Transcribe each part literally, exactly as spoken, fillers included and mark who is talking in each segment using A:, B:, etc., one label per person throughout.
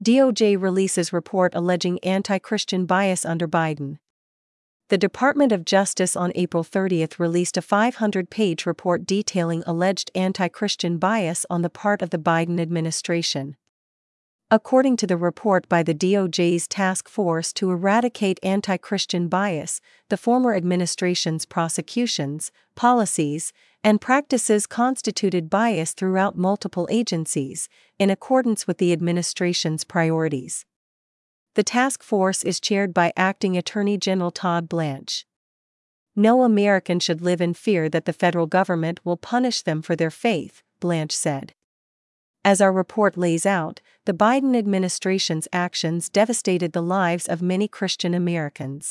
A: D O J releases report alleging anti-Christian bias under Biden. The Department of Justice on April thirtieth released a five hundred page report detailing alleged anti-Christian bias on the part of the Biden administration. According to the report by the D O J's Task Force to Eradicate Anti-Christian Bias, the former administration's prosecutions, policies, and practices constituted bias throughout multiple agencies, in accordance with the administration's priorities. The task force is chaired by Acting Attorney General Todd Blanche. No American should live in fear that the federal government will punish them for their faith, Blanche said. As our report lays out, the Biden administration's actions devastated the lives of many Christian Americans.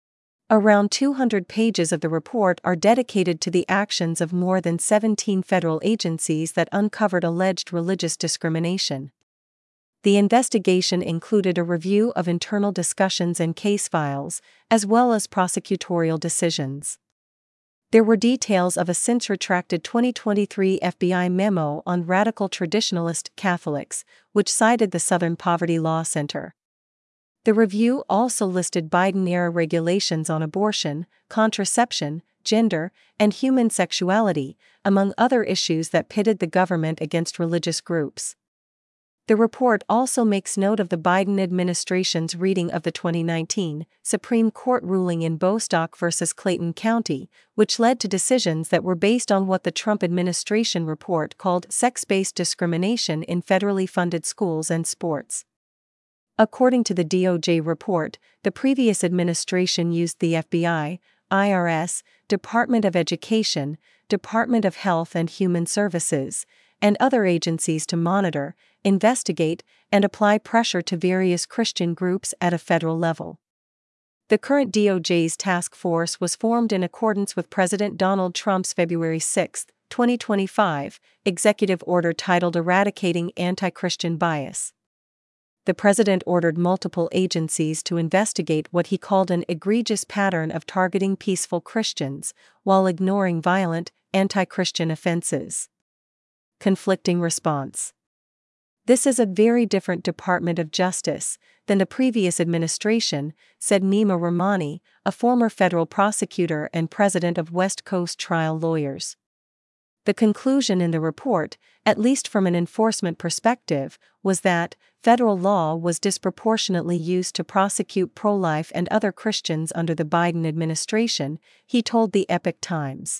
A: Around two hundred pages of the report are dedicated to the actions of more than seventeen federal agencies that uncovered alleged religious discrimination. The investigation included a review of internal discussions and case files, as well as prosecutorial decisions. There were details of a since-retracted twenty twenty-three F B I memo on radical traditionalist Catholics, which cited the Southern Poverty Law Center. The review also listed Biden-era regulations on abortion, contraception, gender, and human sexuality, among other issues that pitted the government against religious groups. The report also makes note of the Biden administration's reading of the twenty nineteen Supreme Court ruling in Bostock versus Clayton County, which led to decisions that were based on what the Trump administration report called sex-based discrimination in federally funded schools and sports. According to the D O J report, the previous administration used the F B I, I R S, Department of Education, Department of Health and Human Services, and other agencies to monitor, investigate, and apply pressure to various Christian groups at a federal level. The current D O J's task force was formed in accordance with President Donald Trump's February sixth, twenty twenty-five, executive order titled Eradicating Anti-Christian Bias. The president ordered multiple agencies to investigate what he called an egregious pattern of targeting peaceful Christians, while ignoring violent, anti-Christian offenses. Conflicting response. This is a very different Department of Justice than the previous administration, said Nima Rahmani, a former federal prosecutor and president of West Coast Trial Lawyers. The conclusion in the report, at least from an enforcement perspective, was that federal law was disproportionately used to prosecute pro-life and other Christians under the Biden administration, he told the Epoch Times.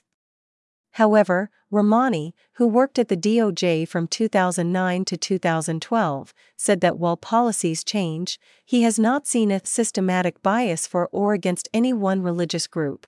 A: However, Rahmani, who worked at the D O J from two thousand nine to two thousand twelve, said that while policies change, he has not seen a systematic bias for or against any one religious group.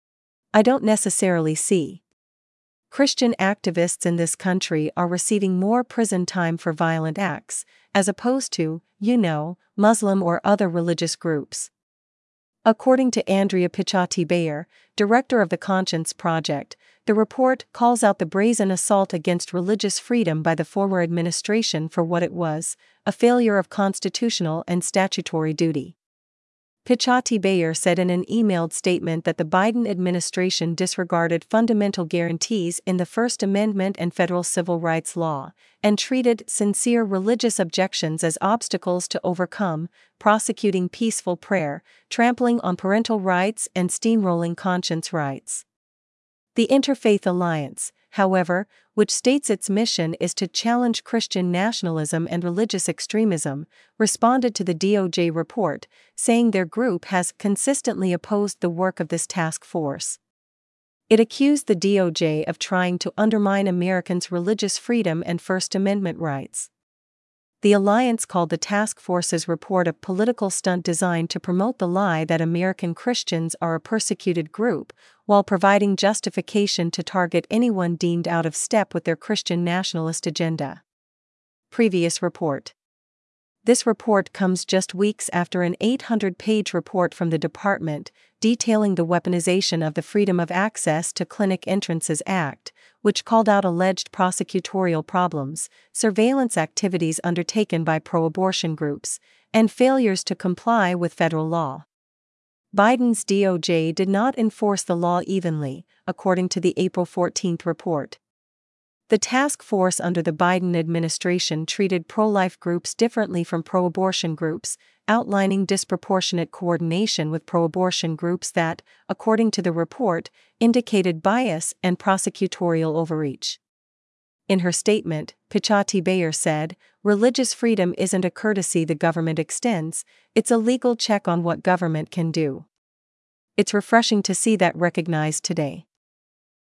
A: I don't necessarily see. Christian activists in this country are receiving more prison time for violent acts, as opposed to, you know, Muslim or other religious groups. According to Andrea Picciotti-Bayer, director of the Conscience Project, the report calls out the brazen assault against religious freedom by the former administration for what it was, a failure of constitutional and statutory duty. Picciotti-Bayer said in an emailed statement that the Biden administration disregarded fundamental guarantees in the First Amendment and federal civil rights law, and treated sincere religious objections as obstacles to overcome, prosecuting peaceful prayer, trampling on parental rights and steamrolling conscience rights. The Interfaith Alliance, however, which states its mission is to challenge Christian nationalism and religious extremism, responded to the D O J report, saying their group has consistently opposed the work of this task force. It accused the D O J of trying to undermine Americans' religious freedom and First Amendment rights. The alliance called the task force's report a political stunt designed to promote the lie that American Christians are a persecuted group, while providing justification to target anyone deemed out of step with their Christian nationalist agenda. Previous report. This report comes just weeks after an eight hundred page report from the department detailing the weaponization of the Freedom of Access to Clinic Entrances Act, which called out alleged prosecutorial problems, surveillance activities undertaken by pro-abortion groups, and failures to comply with federal law. Biden's D O J did not enforce the law evenly, according to the April fourteenth report. The task force under the Biden administration treated pro-life groups differently from pro-abortion groups, outlining disproportionate coordination with pro-abortion groups that, according to the report, indicated bias and prosecutorial overreach. In her statement, Pichati Bayer said, "Religious freedom isn't a courtesy the government extends, it's a legal check on what government can do. It's refreshing to see that recognized today."